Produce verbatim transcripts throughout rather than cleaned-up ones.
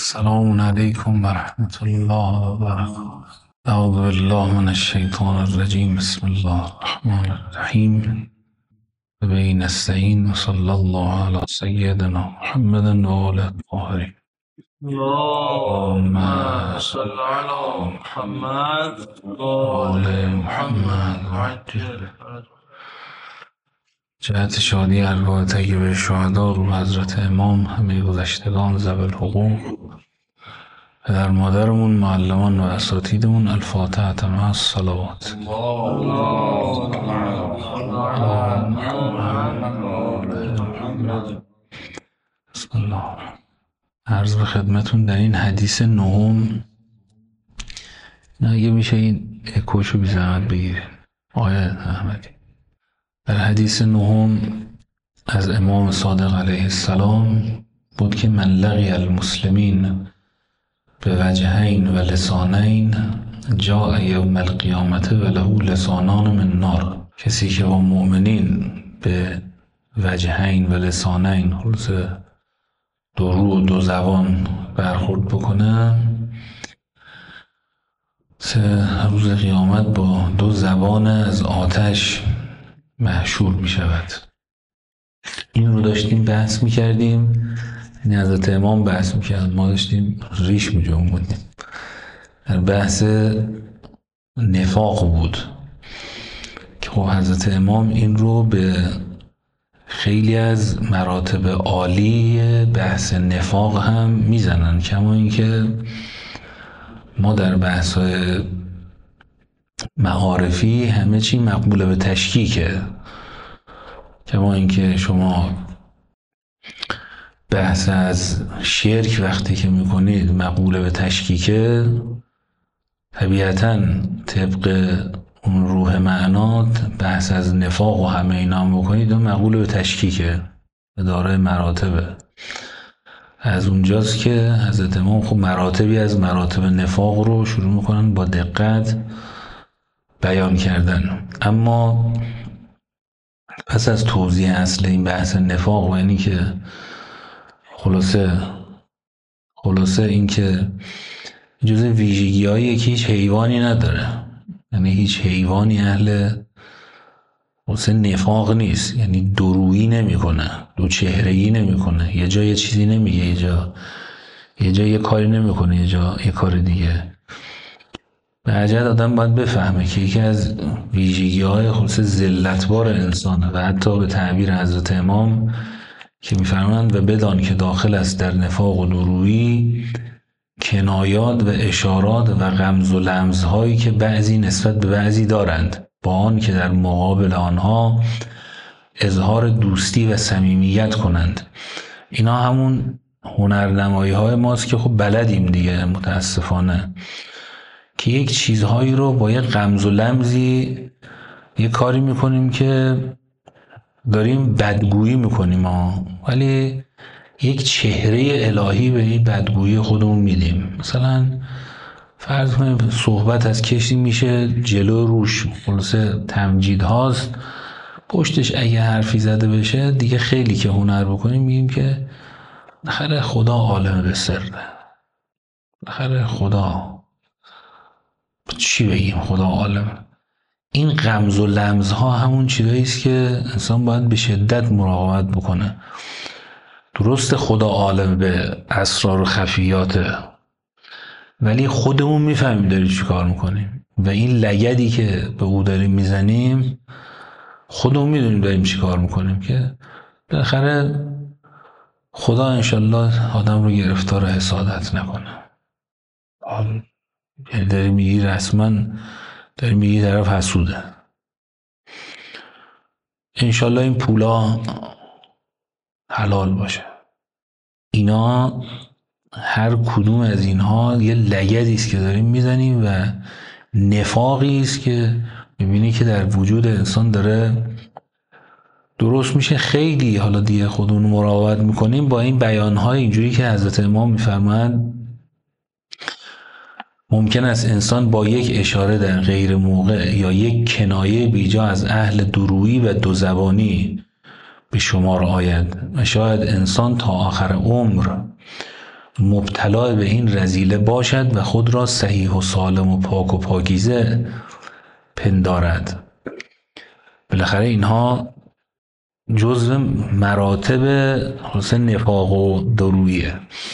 السلام علیکم ورحمة الله وبرکاته. اعوذ بالله من الشیطان الرجیم. بسم الله الرحمن الرحیم. به نستعین و صلی الله علی سیدنا محمد و آله الطاهرین. اللهم صل على محمد و آل محمد وعجل جهت شادی ارواح طیبه شهدا رو حضرت امام، همه گذشتگان ذوی الحقوق، پدر مادرمون، معلمان و اساتیدمون، الفاتحه مع الصلوات. بسم الله. عرض به خدمتون در این حدیث نهم، نه اگه میشه این اکوشو بی زحمت بگیرید آیه احمدی. در حدیث نهم از امام صادق علیه السلام بود که من لقی المسلمین به وجهین و لسانین جاء یوم القیامت و له لسانان من نار. کسی که با مؤمنین به وجهین و لسانین، خلص دو رو و دو زبان برخورد بکنه، سه روز قیامت با دو زبان از آتش محشور می شود. این رو داشتیم بحث می کردیم، یعنی حضرت امام بحث می کرد، ما داشتیم ریش می جنبوندیم. در بحث نفاق بود که خب حضرت امام این رو به خیلی از مراتب عالی بحث نفاق هم میزنن، کما اینکه ما در بحث های معارفی همه چی مقبوله به تشکیکه، کما اینکه شما بحث از شرک وقتی که میکنید مقبوله به تشکیکه، طبیعتاً طبق اون روح معنات بحث از نفاق و همه اینا هم بکنید و مقبول به تشکیکه، دارای مراتبه. از اونجاست که حضرت امام خب مراتبی از مراتب نفاق رو شروع میکنن با دقت بیان کردن. اما پس از توضیح اصل این بحث نفاق و اینی که خلاصه خلاصه این که جز ویژگی هایی که هیچ حیوانی نداره، یعنی هیچ حیوانی اهل واسه نفاق نیست، یعنی دورویی نمی کنه، دو چهره‌ای نمی کنه، یه جا یه چیزی نمیگه، یه جا یه جا یه کاری نمی کنه، یه جا یه کار دیگه. به عجل آدم باید بفهمه که یکی از ویژگی های خلاص ذلتبار انسانه و حتی به تعبیر حضرت امام که میفرمایند و بدان که داخل است در نفاق و دورویی کنایات و اشارات و غمز و لمز هایی که بعضی نسبت به بعضی دارند، با آن که در مقابل آنها اظهار دوستی و صمیمیت کنند. اینا همون هنرنمایی های ماست که خب بلدیم دیگه متاسفانه، که یک چیزهایی رو با یک غمز و لمزی یه کاری میکنیم که داریم بدگویی میکنیم ها، ولی یک چهره الهی به این بدگویی خودمون میدیم. مثلا فرض کنیم صحبت از کسی میشه جلو روش خلاصه تمجید هاست، پشتش اگه حرفی زده بشه دیگه خیلی که هنر بکنیم میگیم که نخره خدا عالم به سره، نخره خدا چی بگیم، خدا عالم. این غمز و لمز ها همون چیزایی است که انسان باید به شدت مراقبت بکنه. درست خدا عالم به اسرار و خفیاته، ولی خودمون میفهمیم داریم چی کار میکنیم و این لگدی که به او داریم میزنیم خودمون میدونیم داریم چی کار میکنیم، که بالاخره خدا انشالله آدم رو گرفتار حسادت نکنه. یعنی داریم میگی رسما داریم میگی طرف حسوده. انشالله این پولا حلال باشه. اینا هر کدوم از اینها یه لگدی است که داریم میزنیم و نفاقی است که میبینی که در وجود انسان داره درست میشه. خیلی حالا دیگه خودمون مراقبت میکنیم با این بیانهای اینجوری که حضرت امام میفرمایند ممکن است انسان با یک اشاره در غیر موقع یا یک کنایه بیجا از اهل دورویی و دوزبانی به شمار آید و شاید انسان تا آخر عمر مبتلا به این رذیله باشد و خود را صحیح و سالم و پاک و پاکیزه پندارد. بالاخره اینها جزو مراتب حسن نفاق و درویه.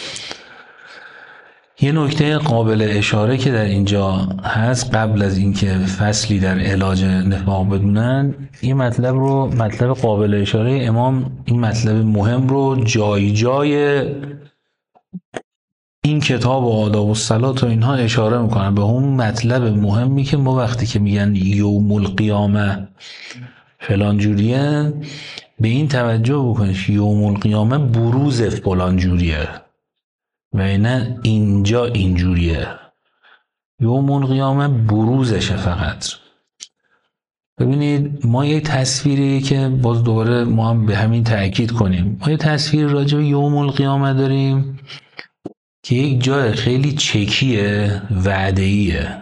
یه نکته قابل اشاره که در اینجا هست قبل از اینکه فصلی در علاج نفاق بدونن، این مطلب رو مطلب قابل اشاره امام این مطلب مهم رو جای جای این کتاب و آداب الصلات و اینها اشاره میکنن به اون مطلب مهمی که ما وقتی که میگن یوم القیامه فلان جوریه، به این توجه بکنید یوم القیامه بروز فلان جوریه و نه اینجا اینجوریه. یوم القیامه بروزشه فقط. ببینید ما یه تصویری که باز دوباره ما هم به همین تأکید کنیم، ما یه تصویر راجع به یوم القیامه داریم که یک جای خیلی چکیه، وعده‌ایه،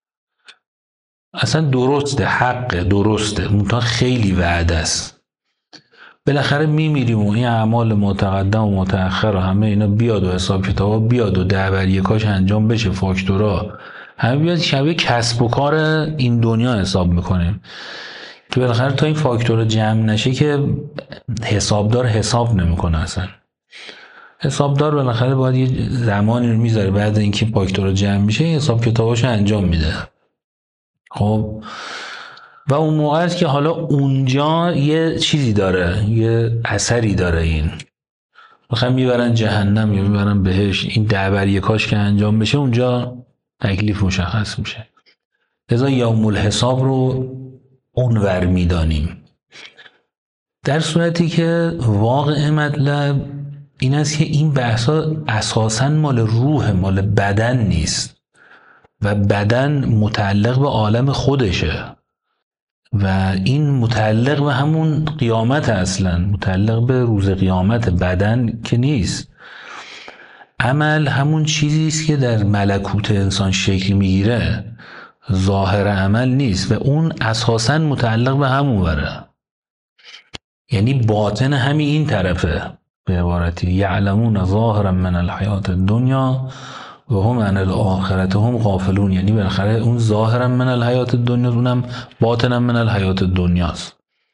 اصلا درسته، حقه، درسته، منتها خیلی وعده است. بالاخره میمیریم و این اعمال متقدم و متأخر و همه اینا بیاد و حساب کتابا بیاد و ده بر یکاش انجام بشه، فاکتورا همه بیاد، شبیه کسب و کار این دنیا حساب میکنیم که بالاخره تا این فاکتورا جمع نشه که حسابدار حساب نمیکنه. اصلا حسابدار بالاخره باید یه زمانی رو میذاره بعد اینکه فاکتورا جمع میشه حساب کتاباشو انجام میده. خب و اون موقع است که حالا اونجا یه چیزی داره، یه اثری داره، این بخوام میبرن جهنم یا میبرن بهش، این ده بر یکاش که انجام بشه اونجا تکلیف مشخص میشه. لذا یوم الحساب رو اونور میدانیم. در صورتی که واقع مطلب این است که این بحثا اساساً مال روح، مال بدن نیست و بدن متعلق به عالم خودشه و این متعلق به همون قیامت، اصلا متعلق به روز قیامت، بدن که نیست. عمل همون چیزی است که در ملکوت انسان شکل میگیره، ظاهر عمل نیست و اون اساساً متعلق به همون وره، یعنی باطن همین این طرفه. به عبارتی یعلمون ظاهرا من الحیات الدنیا و هم عن الاخرت هم غافلون، یعنی بالاخره اون ظاهرا من الحیات الدنیا اونم باطنا من الحیات الدنیاست.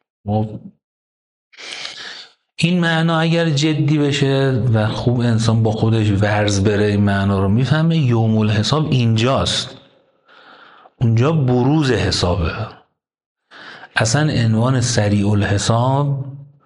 این معنا اگر جدی بشه و خوب انسان با خودش ورز بره این معنا رو میفهمه، یوم الحساب اینجاست، اونجا بروز حسابه. اصلا عنوان سریع الحساب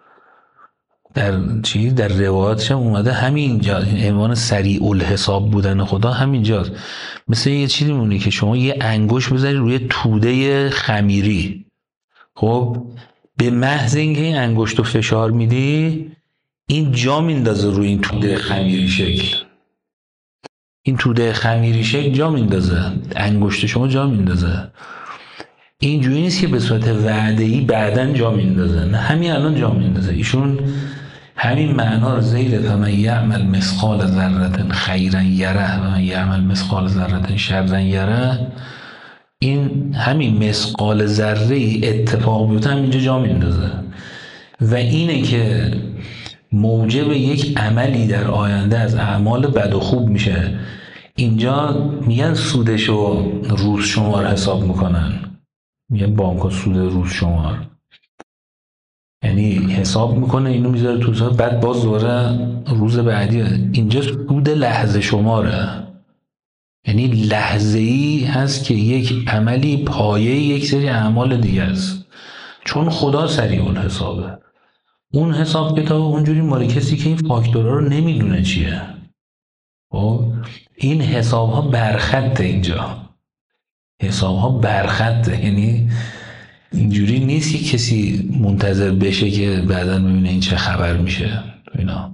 در چی در روایاتش هم اومده همینجا، عنوان سریع الحساب بودن خدا همینجاست. مثل یه چیزی مونه که شما یه انگوش بذاری روی توده خمیری، خب به محض اینکه این انگشت رو فشار میدی این جا میندازه روی این توده خمیری شکل، این توده خمیری شکل جا میندازه، انگشت شما جا میندازه. اینجوری نیست که به صورت وعده‌ای بعداً جا میندازه، نه همین الان جا میندازه. ایشون همین معنا رو زیر فمن یعمل مثقال ذره خیرا یره و من یعمل مثقال ذره شرا یره، این همین مثقال ذره اتفاق بیفته اینجا جا میندازه و اینه که موجب یک عملی در آینده از اعمال بد و خوب میشه. اینجا میگن سودشو روز شمار حساب میکنن، میگن بانک سود روز شمار، یعنی حساب میکنه اینو میذاره تو حساب، بعد باز دوره روز بعدی. اینجا سود لحظه شماره، یعنی لحظه‌ای هست که یک عملی پایه یک سری اعمال دیگه است، چون خدا سریع الحسابه. اون حساب کتاب اونجوری مال کسی که این فاکتورها رو نمیدونه چیه. خب این حساب ها برخطه، اینجا حساب ها برخطه، یعنی اینجوری نیست که کسی منتظر بشه که بعداً ببینه این چه خبر میشه اینا.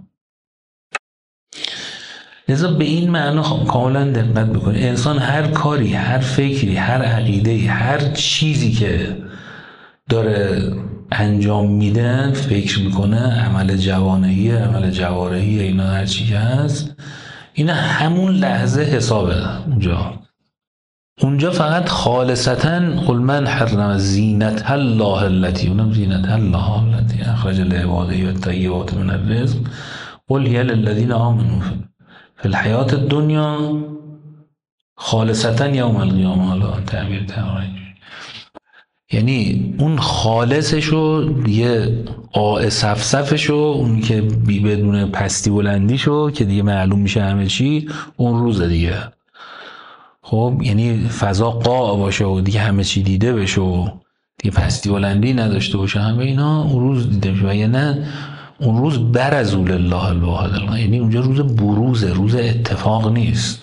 لذا به این معنا کاملا دقت بکنید. انسان هر کاری، هر فکری، هر عقیده‌ای، هر چیزی که داره انجام میده، فکر میکنه، عمل جوانهی، عمل جوارحی، اینا هر چی که هست، اینا همون لحظه حسابه. اونجا اونجا فقط خالصتاً قل من حرم زینت الله التي، اونم زینت الله التي اخرج لعباده و الطیبات من الرزق قل هی للذین آمنوا، فی الحیات دنیا خالصتا یوم القیامه. حالا تعبیر تمام، یعنی اون خالصشو دیگه قاع صفصفشو، اون که بی بدون پستی بلندیشو که دیگه معلوم میشه همه چی، اون روز دیگه. خب یعنی فضا قاع باشه و دیگه همه چی دیده بشه و دیگه پستی بلندی نداشته باشه، همه اینا اون روز دیده میشه. و یا نه اون روز برزوا لله الواحد القهار، یعنی اونجا روز بروزه، روز اتفاق نیست.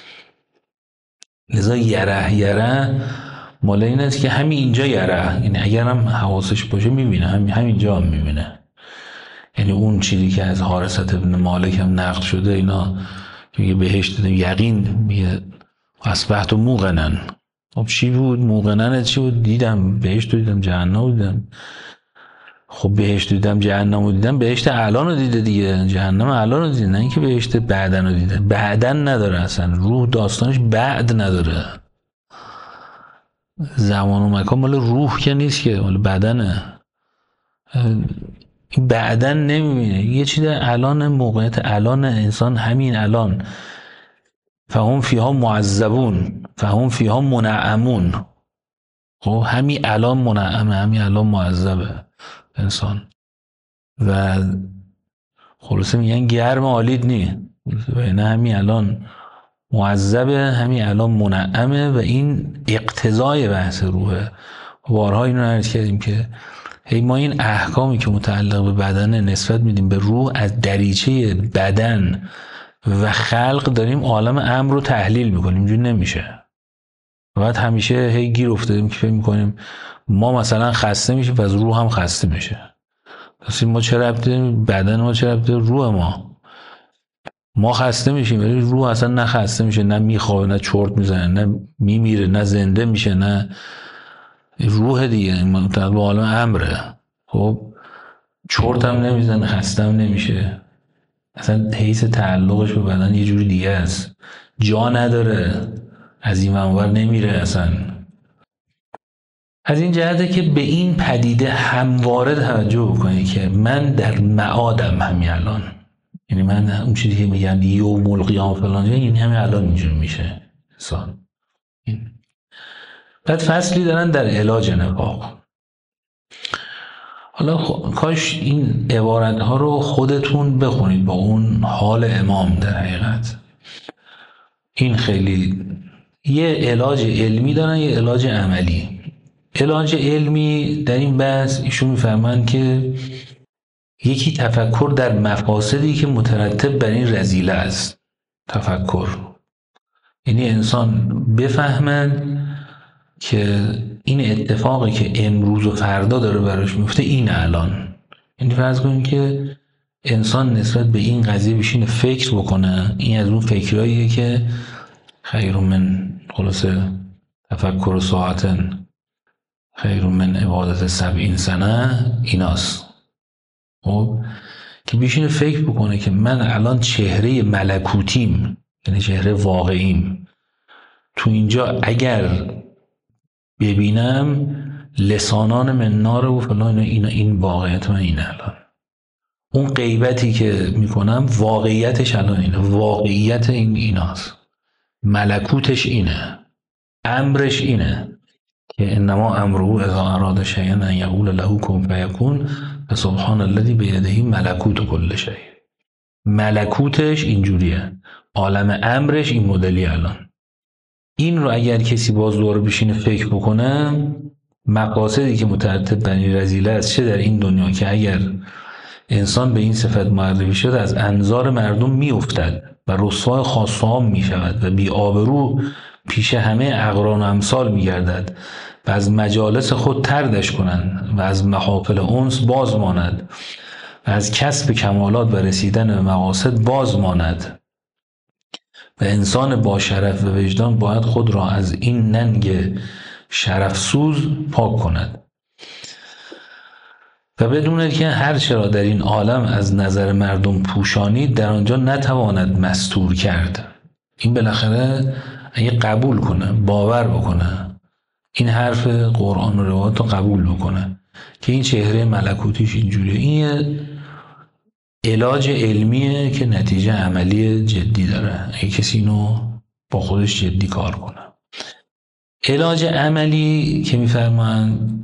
لذا یره یره مال این است که همین اینجا یره، یعنی اگر هم حواسش باشه میبینه، همین همینجا هم میبینه. یعنی اون چیزی که از حارثة ابن مالک هم نقل شده اینا که میگه بهشت یقین، میگه اصبحت موقنا. خب چی بود موقنا؟ چی بود؟ دیدم بهشت رو دیدم، جهنم رو دیدم. خب بهشت دیدم، جهنم رو دیدم، بهشت الان رو دیده دیگه، جهنم الان رو دیده، نه اینکه بهشت بعدن رو دیده. بعدن نداره اصلا، روح داستانش بعد نداره. زمان و مکان مال روح که نیست که، مال بدنه. این بعدن نمیبینه، یه چیز الان، موقعیت الان انسان همین الان. فهم فیها معذبون فهم فیها منعمون. خب همین الان منعمه، همین الان معذبه انسان. و خلاصه میگن گرم آلید نی، و نه همین الان معذبه، همین الان منعمه. و این اقتضای بحث روحه. بارها اینو عرض کردیم که هی ما این احکامی که متعلق به بدن نسبت میدیم به روح، از دریچه بدن و خلق داریم عالم امر رو تحلیل میکنیم. اینجوری نمیشه. بعد همیشه هی گیر افتادیم که فکر میکنیم ما مثلا خسته میشیم پس روح هم خسته میشه. پس ما چه ربطه بدن ما، چه ربطه روح ما؟ ما خسته میشیم ولی روح اصلا نه خسته میشه، نه میخوابه، نه چرت میزنه، نه میمیره، نه زنده میشه، نه روح دیگه متعلق به عالم امره. خب چرت هم نمیزنه، خسته هم نمیشه، اصلا حیث تعلقش به بدن یه جوری دیگه است، جا نداره، از این منور نمیره اصلا. از این جهته که به این پدیده همواره توجه بکنی که من در معادم همین الان، یعنی من اون چیزی که میگن یوم القیامه فلان، یعنی همین الان اینجوری میشه انسان. بعد فصلی دارن در علاج نفاق. حالا کاش این عبارت ها رو خودتون بخونید با اون حال امام. در حقیقت این خیلی یه علاج علمی دارن، یه علاج عملی. علاج علمی در این بحث ایشون میفرمایند که یکی تفکر در مفاسدی که مترتب بر این رذیله است. تفکر یعنی انسان بفهمن که این اتفاقی که امروز و فردا داره براش میفته این الان. یعنی فرض کنیم که انسان نسبت به این قضیه بشینه فکر بکنه، این از اون فکراییه که خیر من خلاصه تفکر و ساعتن خیر من عبادت سبعین سنه ایناست. خب که بشینه فکر بکنه که من الان چهره ملکوتیم، یعنی چهره واقعیم، تو اینجا اگر ببینم لسانان من نار و فلان، این این واقعیت من این الان. اون غیبتی که میکنم واقعیتش الان اینه، واقعیت این ایناست، ملکوتش اینه، امرش اینه که انما امره اذا اراد شیئا ان یقول له کن فیکون فسبحان الذی بیده ملکوت کل شیء. ملکوتش اینجوریه، عالم امرش این مدلی الان. این رو اگر کسی باز دوباره بشینه فکر بکنه، مقاصدی که مترتب بر این رذیله است، چه در این دنیا که اگر انسان به این صفت معرفی شد از انظار مردم میافتد و رسوای خاصه‌ها میشود و بی آبرو پیش همه اقران و امثال میگردد و از مجالس خود طردش کنند و از محافل انس باز ماند و از کسب کمالات و رسیدن به مقاصد باز ماند. و انسان با شرف و وجدان باید خود را از این ننگ شرفسوز پاک کند و بدوند که هر چرا در این عالم از نظر مردم پوشانید در آنجا نتواند مستور کرد. این بالاخره اگه قبول کنه، باور بکنه، این حرف قرآن و روایات رو قبول بکنه که این چهره ملکوتیش اینجوریه، این علاج علمیه که نتیجه عملی جدی داره اگه کسی اینو با خودش جدی کار کنه. علاج عملی که میفرمایند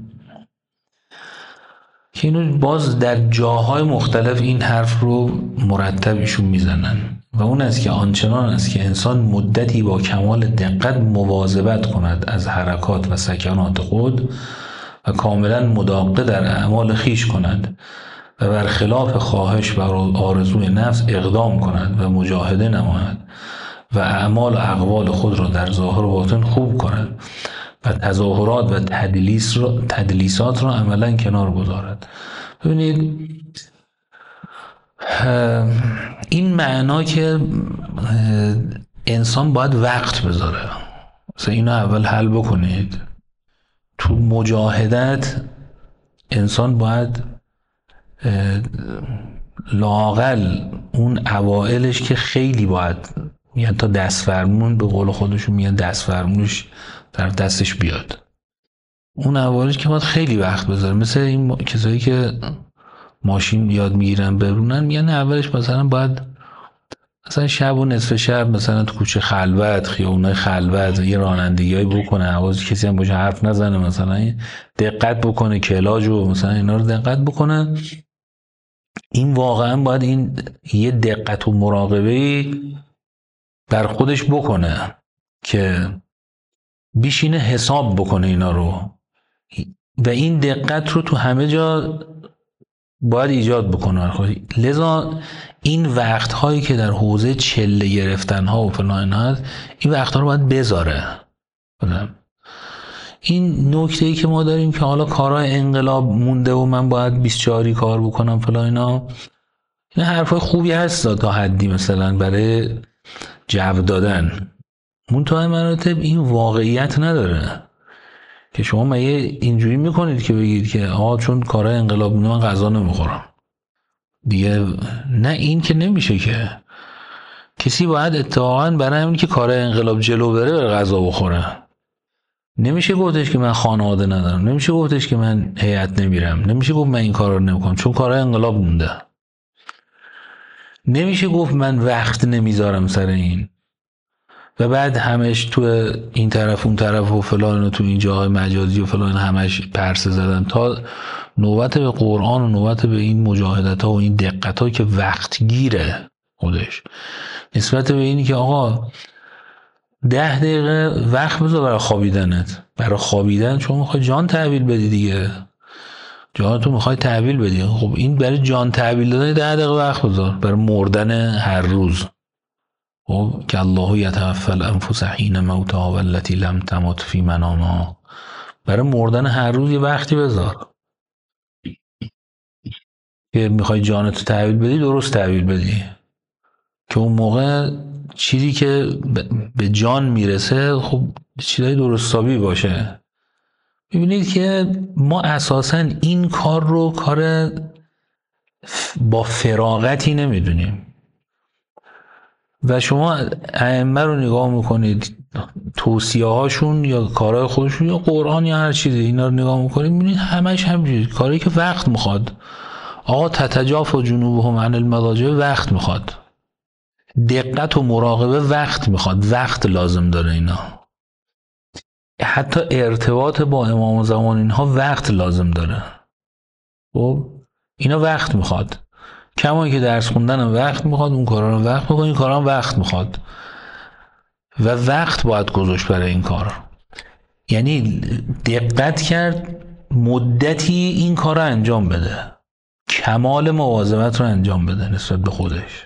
که اینو باز در جاهای مختلف این حرف رو مرتب ایشون میزنن و اون است که آنچنان است که انسان مدتی با کمال دقت مواظبت کند از حرکات و سکنات خود و کاملا مداقه در اعمال خیش کند و برخلاف خواهش و آرزوی نفس اقدام کند و مجاهده نماید و اعمال و اقوال خود را در ظاهر و باطن خوب کند و تظاهرات و تدلیس را تدلیسات را عملا کنار گذارد. ببینید این معنا که انسان باید وقت بذاره، مثلا اینو اول حل بکنید. تو مجاهدت انسان باید لااقل اون اوائلش که خیلی باید میگن تا دست فرمون، به قول خودشون میگن دست فرمونش در دستش بیاد، اون اوائلش که باید خیلی وقت بذاره. مثل این کسایی که ماشین یاد میگیرن برونن، میگن اولش مثلا باید مثلا شب و نصف شب مثلا تو کوچه خلوت، خیابونای خلوت یه رانندگیای بکنه، حواس کسی هم باشه حرف نزنه، مثلا دقت بکنه کلاج و مثلا اینا رو دقت بکنه. این واقعا باید این یه دقت و مراقبه در خودش بکنه که بیشینه حساب بکنه اینا رو و این دقت رو تو همه جا باید ایجاد بکنه. لذا این وقت‌هایی که در حوزه چله گرفتن‌ها و فلان هست، این وقت‌ها رو باید بذاره. این نکته‌ای که ما داریم که حالا کارهای انقلاب مونده و من باید بیست و چهار کار بکنم فلان اینا، این حرفای خوبی هست تا حدی مثلا برای جو دادن، منتها مراتب این واقعیت نداره که شما مگه اینجوری میکنید که بگید که آه چون کارهای انقلاب مونده من غذا نمیخورم دیگه. نه، این که نمیشه که کسی باید اتفاقا برای همین که کارهای انقلاب جلو بره بره غذا بخوره. نمیشه گفتش که من خانواده ندارم، نمیشه گفتش که من هیئت نمیرم، نمیشه گفت من این کارا رو نمیکنم چون کارهای انقلاب مونده، نمیشه گفت من وقت نمیذارم سر این و بعد همش تو این طرف اون طرف و فلان و تو این جاهای مجازی و فلان همش پرسه زدن، تا نوبت به قرآن و نوبت به این مجاهدت ها و این دقت ها که وقت گیره خودش نسبت به اینی که آقا ده دقیقه وقت بذار برای خوابیدنت. برای خوابیدن چون میخوای جان تحویل بدی دیگه، جان تو میخوای تحویل بدی، خب این برای جان تحویل دادن ده دقیقه وقت بذار. برای مردن هر روز، خب که الله یتوفی الانفس حین موتها والتی لم تمت فی منامها، برای مردن هر روز یه وقتی بذار که میخوای جانتو تحویل بدی درست تحویل بدی، که اون موقع چیزی که به جان میرسه خب چیزای درستابی باشه. ببینید که ما اساساً این کار رو کار با فراغتی نمیدونیم و شما ائمه رو نگاه میکنید، توصیه هاشون یا کارهای خودشون یا قرآن یا هر چیزی، اینا رو نگاه میکنید میبینید همش همینجوری کاری که وقت میخواد. آقا تتجافا جنوبهم عن المضاجع وقت میخواد، دقت و مراقبه وقت میخواد، وقت لازم داره اینا. حتی ارتباط با امام زمان اینها وقت لازم داره. خب اینا وقت میخواد، کما که درس خوندن هم وقت میخواد، اون کارا رو وقت میخواد، این کارا هم وقت میخواد و وقت باید گذاشت برای این کار. یعنی دقت کرد مدتی این کار رو انجام بده، کمال مواظبت رو انجام بده نسبت به خودش،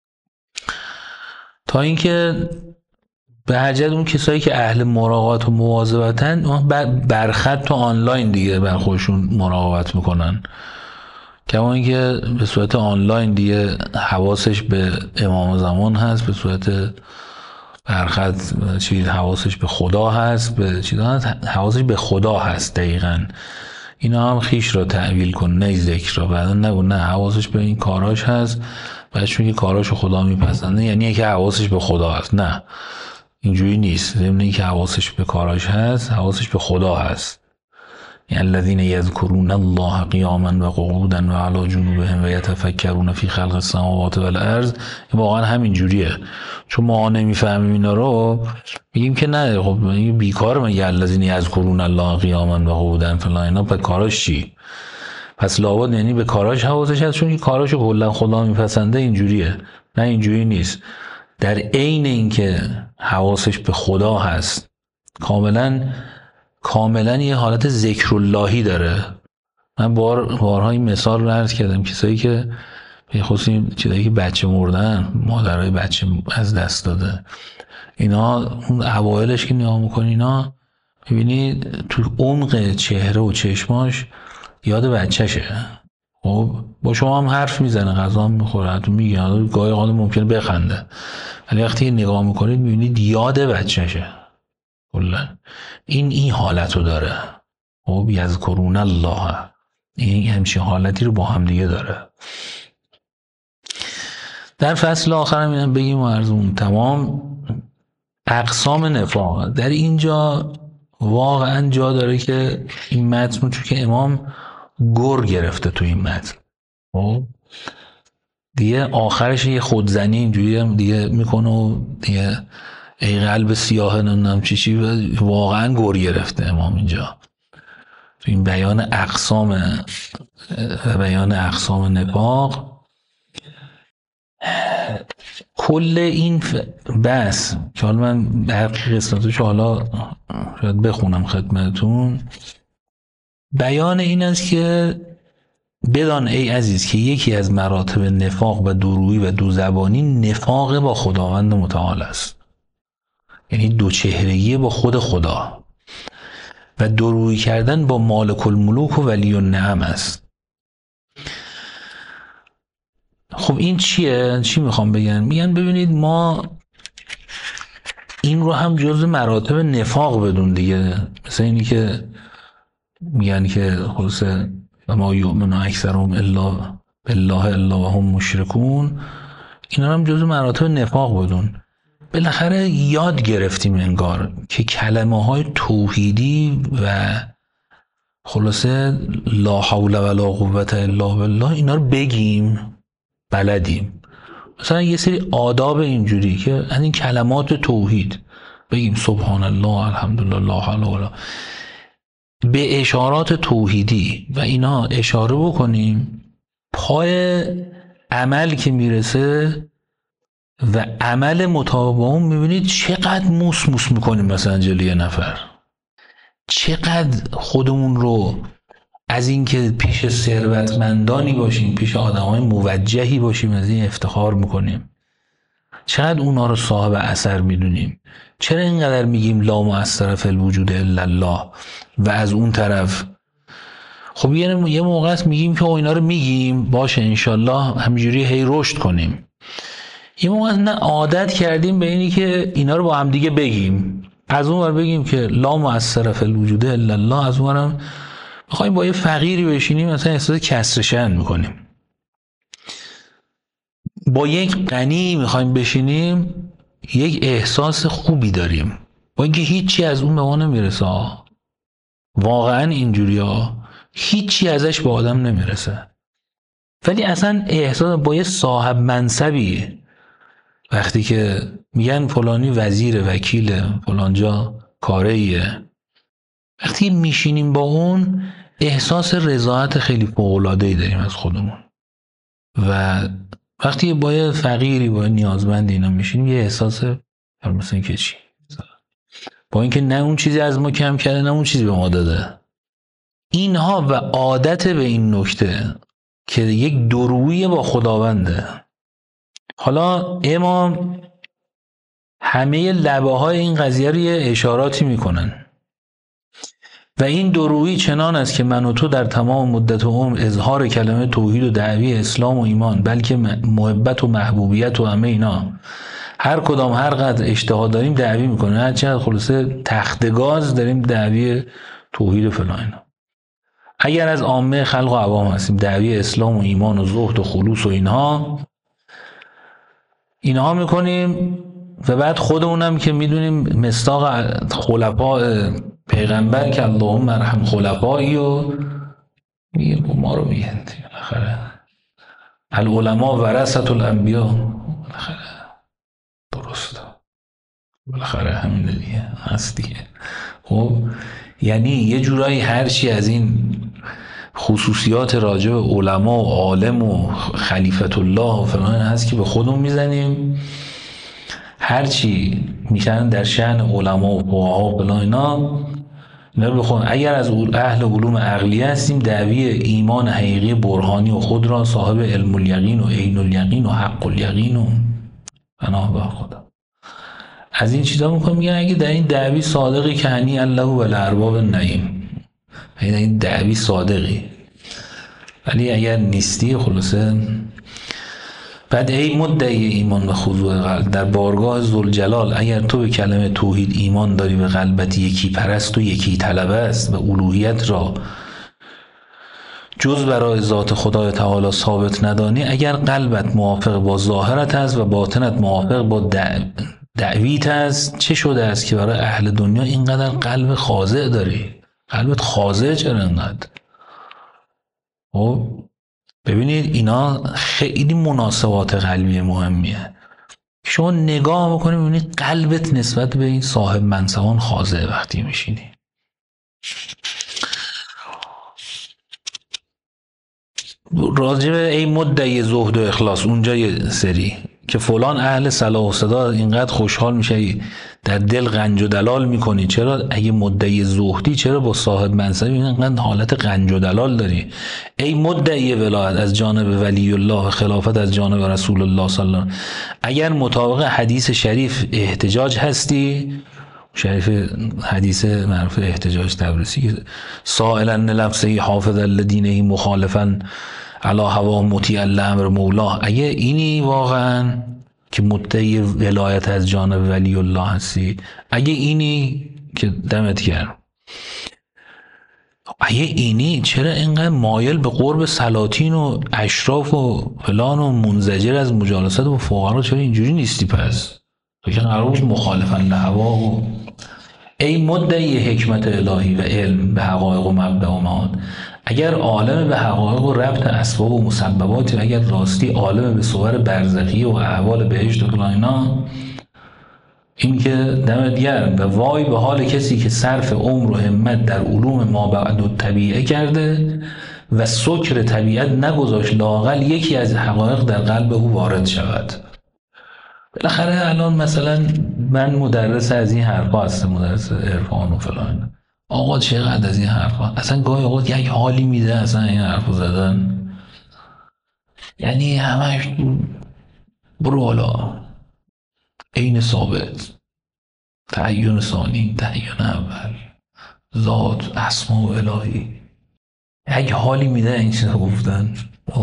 تا اینکه به حجت اون کسایی که اهل مراقبت و مواظبتن برخط و آنلاین دیگه بر خودشون مراقبت میکنن، کما اینکه به صورت آنلاین دیگه حواسش به امام زمان هست، به صورت برخط چیز حواسش به خدا هست، به چیز هست حواسش به خدا هست. دقیقاً اینا هم خیش را تعویل کن نه ذکر را، بعدا نگو نه حواسش به این کاراش هست بعد چون که کاراشو خدا میپسنده یعنی که حواسش به خدا هست. نه، اینجوری نیست. ضمن اینکه حواسش به کاراش هست حواسش به خدا هست، الذين يذكرون الله قیاما و قعودا و علی جنوبهم و یتفکرون فی خلق السماوات و الارض. واقعا همین جوریه. چون ما نمیفهمیم اینا رو میگیم که نه خب بیکار میگه الذين يذكرون الله قیاما و قعودا فلان، اینا به کاراش چی؟ پس لابد یعنی به کاراش حواسش هست، چون این کاراشو کلا خدا میپسنده اینجوریه. نه اینجوری نیست. در عین اینکه حواسش به خدا هست، کاملا کاملا یه حالت ذکر اللهی داره. من بار بارها این مثال رو عرض کردم، کسایی که به خصوص چیزایی که بچه مردن، مادرای بچه از دست داده، اینا اون اوایلش که نگاه میکنی اینا میبینی تو عمق چهره و چشماش یاد بچهشه. خب با شما هم حرف میزنه، غذا هم میخوره، تو میگه گاهی اوقات ممکنه بخنده، ولی وقتی نگاه میکنید میبینید یاد بچهشه. کلا این این حالتو داره. خب یذکرون الله، این همچین حالتی رو با هم دیگه داره. در فصل آخر هم اینم بگیم و عرضمون تمام. اقسام نفاق در اینجا واقعا جا داره که این متن رو، چون که امام گر گرفته تو این متن، خب دیگه آخرش یه خودزنی اینجوری هم دیگه میکنه و دیگه ای قلب سیاه نمیدونم چی چی، واقعا گر گرفته امام اینجا تو این بیان اقسام بیان اقسام نفاق. کل این بس که حالا من برقی قسمتش حالا شاید بخونم خدمتون، بیان این است که بدان ای عزیز که یکی از مراتب نفاق و دورویی و دوزبانی نفاق با خداوند متعال است، یعنی دو چهرگی با خود خدا، و دورویی کردن با مالک الملوک و ولی النعم است. خب این چیه؟ چی میخوام بگن؟ میگن ببینید ما این رو هم جزء مراتب نفاق بدون دیگه، مثل اینی که میگن که خلاصه ما یؤمن اکثرهم الا بالله الا وهم مشرکون، اینا هم جزء مراتب نفاق بدون. بالاخره یاد گرفتیم انگار که کلمه های توحیدی و خلاصه لا حول ولا قوة الا بالله اینا رو بگیم، بلدیم. مثلا یه سری آداب اینجوری که از این کلمات توحید بگیم سبحان الله الحمدلله لا حول ولا، به اشارات توحیدی و اینا اشاره بکنیم، پای عمل که میرسه و عمل مطابق اون میبینید چقدر موس موس میکنیم مثلا جلوی یه نفر، چقدر خودمون رو از این که پیش ثروتمندانی باشیم، پیش آدمای موجهی باشیم از این افتخار میکنیم، چقدر اونا رو صاحب اثر میدونیم، چرا اینقدر میگیم لا مؤثر فی الوجود الا الله، و از اون طرف خب یه موقع است میگیم که اینا رو میگیم باشه انشالله همینجوری هی رشد کنیم، یه موقع نه عادت کردیم به اینی که اینا رو با هم دیگه بگیم، از اون ور بگیم که لا مؤثر فی الوجود الا الله، از اون ورم بخوایم با یه فقیری بشینیم مثلا احساس کسر شأن میکنیم، با یک غنی میخوایم بشینیم یک احساس خوبی داریم، با اینکه هیچی از اون به ما نمیرسه. واقعا اینجوری ها هیچی ازش به آدم نمیرسه، ولی اصلا احساس با یه صاحب منصبی وقتی که میگن فلانی وزیر وکیل فلانجا کاریه، وقتی میشینیم با اون احساس رضایت خیلی فوق‌العاده‌ای داریم از خودمون، و وقتی با یه فقیری با یه نیازمندی اینا میشینیم یه احساس مثلا که چی، با اینکه نه اون چیزی از ما کم کرده نه اون چیزی به ما داده، اینها و عادت به این نکته که یک درویی با خداونده. حالا امام همه لبه های این قضیه رو یه اشاراتی میکنن و این درویی چنان است که من و تو در تمام مدت عمر اظهار کلمه توحید و دعوی اسلام و ایمان، بلکه محبت و محبوبیت و همه اینا هر کدام هر قدر اشتها داریم دعوی میکنه، هر چقدر خلاصه تختگاز داریم دعوی توحید و فلان اینا. اگر از عامه خلق و عوام هستیم دعوی اسلام و ایمان و زهد و خلوص و اینها اینها میکنیم، و بعد خودمونم که میدونیم مصداق خلفاء پیغمبر که اللهم ارحم خلفایی و میگه ما رو میگن بالاخره العلماء ورثة الانبیاء، بالاخره درسته، بالاخره همین دیگه هست دیگه. خب یعنی یه جورایی هرچی از این خصوصیات راجع به علما و عالم و خلیفت الله و فلان هست که به خودمون میزنیم، هرچی میشن در شأن علما و فقها و فلان اینا اینا رو بخون. اگر از اهل علوم عقلیه هستیم، دعوی ایمان حقیقی برهانی و خود را صاحب علم الیقین و عین الیقین و حق الیقین و پناه به خدا از این چیزا میکنم. میگن اگه در این دعوی صادقی که هنی الله و الارباب نعیم، اگه در این دعوی صادقی، ولی اگر نیستی خلاصه. بعد ای مدعی ایمان و خضوع قلب، در بارگاه ذوالجلال اگر تو به کلمه توحید ایمان داری و قلبت یکی پرست و یکی طلب است و الوهیت را جز برای ذات خدای تعالی ثابت ندانی، اگر قلبت موافق با ظاهرت است و باطنت موافق با دع... دعویت است، چه شده است که برای اهل دنیا اینقدر قلب خاضع داری؟ قلبت خاضع چرا اینقدر؟ خب ببینید اینا خیلی مناسبات قلبی مهمیه. شما نگاه بکنید ببینید قلبت نسبت به این صاحب منصبان خاضع وقتی میشینی. راجع به ای مدعی زهد و اخلاص اونجا یه سری که فلان اهل صلاح و صدا اینقدر خوشحال میشه در دل غنج و دلال میکنی، چرا اگه مدعی زهدی چرا با صاحب منصبی اینقدر حالت غنج و دلال داری؟ ای مدعی ولایت از جانب ولی الله، خلافت از جانب رسول الله صلی الله علیه و اگر مطابق حدیث شریف احتجاج هستی، شریف حدیث معروف احتجاج تبریسی که سائلا لنفسه حافظا لدینه مخالفا علی هوا مطیعا لامر مولاه، اگه اینی واقعا که مدعی ولایت از جانب ولی الله هستی، اگه اینی که دمت گرم، اگه اینی چرا اینقدر مایل به قرب سلاطین و اشراف و فلان و منزجر از مجالست و فقرا چرا اینجوری نیستی؟ پس تو که قرار بود مخالفا لهوا و ای مدعی حکمت الهی و علم به حقایق و مبدأ و معاد، اگر عالم به حقایق و ربط اسباب و مسببات، اگر راستی عالم به صور برزخی و احوال بهشت و فلان اینا، این که دمت گرم. و وای به حال کسی که صرف عمر و همت در علوم ما بعد و طبیعه کرده و سکر طبیعت نگذاشت لااقل یکی از حقایق در قلب او وارد شود. بالاخره الان مثلا من مدرس از این حرفا هستم، مدرس عرفان و فلان، آقا چقدر از این حرفا اصلا گاهی اوقات یک حالی میده اصلا این حرفو زدن، یعنی همش برو حالا عین ثابت، تعین ثانی، تعین اول، ذات، اسما و الهی، یک حالی میده این چیزا گفتن.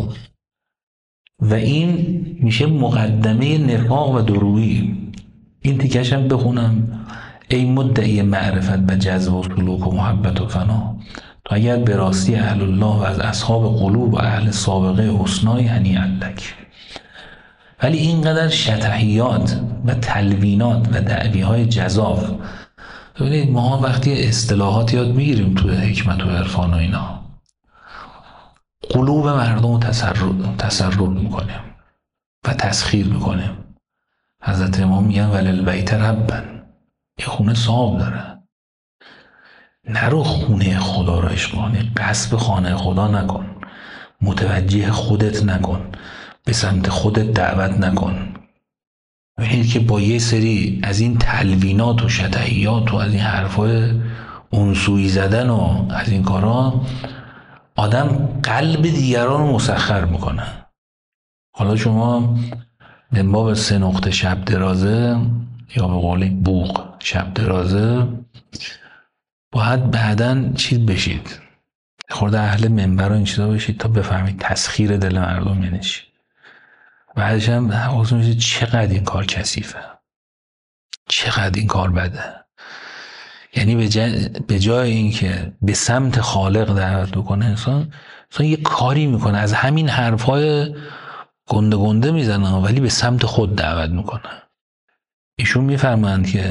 و این میشه مقدمه نفاق و درویی. این تیکش هم بخونم. ای مدعی معرفت و جذب و سلوک و محبت و فنا، تو اگر به راستی اهل الله و از اصحاب قلوب و اهل سابقه حسنای هنی علک، ولی اینقدر شطحیات و تلوینات و دعویهای جزاف. ببینید ما وقتی اصطلاحات یاد میگیریم توی حکمت و عرفان و اینا، قلوب مردم رو تسرب تسرب میکنیم و تسخیر میکنیم. حضرت امام میگن وللبیت ربن، یه خونه صاحب داره، نرو خونه خدا را عشق کنی، قصد خانه خدا نکن، متوجه خودت نکن، به سمت خودت دعوت نکن. ببینید که با یه سری از این تلوینات و شطحیات و از این حرفای اونسویی زدن و از این کارا آدم قلب دیگران رو مسخر میکنه. حالا شما من باب سه نقطه شب درازه یا به قول بوق شب درازه باید بعدن چیز بشید، خورده اهل منبر و این چیزا بشید تا بفهمید تسخیر دل مردم یعنی چی. بعدش هم حواستون میشه چقدر این کار کثیفه، چقدر این کار بده. یعنی به جای, به جای این که به سمت خالق دعوت بکنه، انسان انسان یه کاری میکنه، از همین حرفای گنده گنده میزنه ولی به سمت خود دعوت میکنه. ایشون میفرمایند که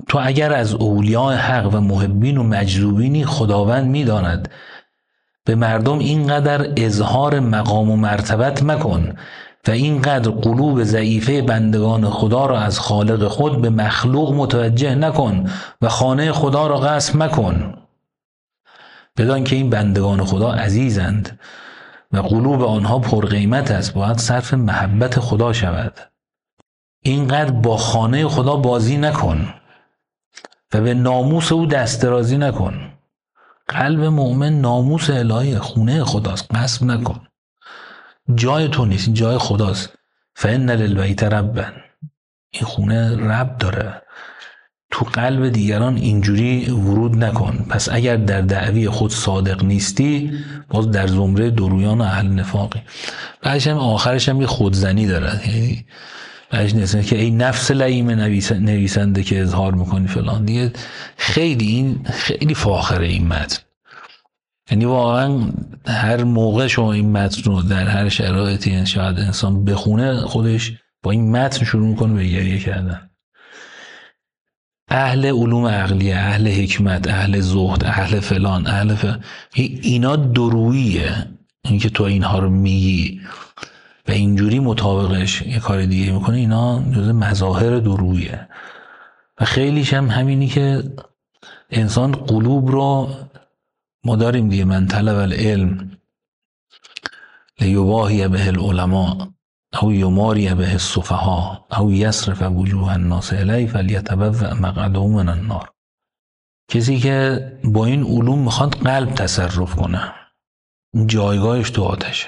تو اگر از اولیاء حق و محبین و مجذوبینی خداوند میداند. به مردم اینقدر اظهار مقام و مرتبت مکن و اینقدر قلوب ضعیفه بندگان خدا را از خالق خود به مخلوق متوجه نکن و خانه خدا را غصب مکن. بدان که این بندگان خدا عزیزند و قلوب آنها پرقیمت است، باید صرف محبت خدا شود. اینقدر با خانه خدا بازی نکن و به ناموس او دست درازی نکن. قلب مؤمن ناموس الهی، خونه خداست، غصب نکن. جای تو نیست، این جای خداست. فإن للبیت ربا، این خونه رب داره. تو قلب دیگران اینجوری ورود نکن. پس اگر در دعوی خود صادق نیستی، باز در زمره درویان و اهل نفاقی. بعدش هم آخرش هم یه خودزنی داره، یعنی بعدش نیست که ای نفس لئیم نویسنده که اظهار میکنی فلان دیگه. خیلی این خیلی فاخره این متن، یعنی واقعا هر موقع شما این متن رو در هر شرایطی شاید انسان بخونه، خودش با این متن شروع میکنه به گریه کردن. اهل علوم عقلیه، اهل حکمت، اهل زهد، اهل فلان، اهل فلان، اینا درویه. این که تو اینها رو میگی و اینجوری مطابقش یه کار دیگه میکنه، اینا جزء مظاهر درویه. و خیلیش هم همینی که انسان قلوب رو ما داریم دیگه، من طلب العلم لیباهی به العلماء او یماری به السفهاء او یصرف وجوه الناس الیه فلیتبوأ مقعده من النار. کسی که با این علوم میخواد قلب تصرف کنه، جایگاهش تو آتشه.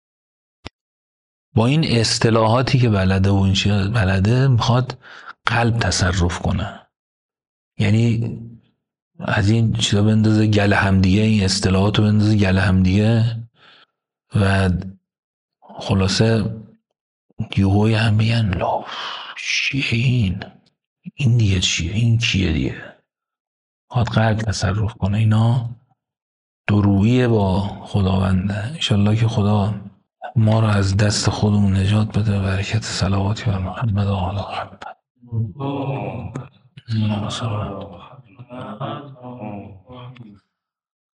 با این اصطلاحاتی که بلده و این چیز بلده میخواد قلب تصرف کنه، یعنی از این چیزا بندازه گل همدیگه، این اصطلاحات رو بندازه گل همدیگه و خلاصه یهوی هم بگن لا چیه این این دیگه چیه، این کیه دیگه، خواهد قلب تصرف کنه. اینا درویه با خداونده. انشالله که خدا ما را از دست خودمون نجات بده. برکت صلواتی بر محمد و آل محمد.